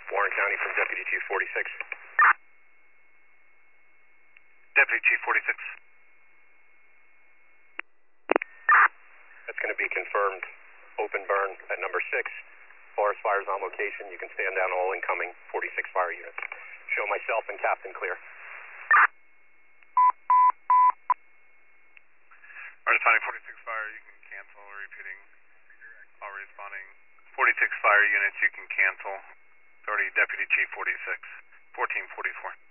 Warren County from Deputy Chief 46. Deputy Chief 46. That's going to be confirmed. Open burn at number 6. Forest fires on location. You can stand down all incoming 46 fire units. Show myself and Captain clear. Artist finding 46 fire, you can cancel. Repeating. Already responding. 46 fire units, you can cancel. Authority Deputy Chief 46. 1444.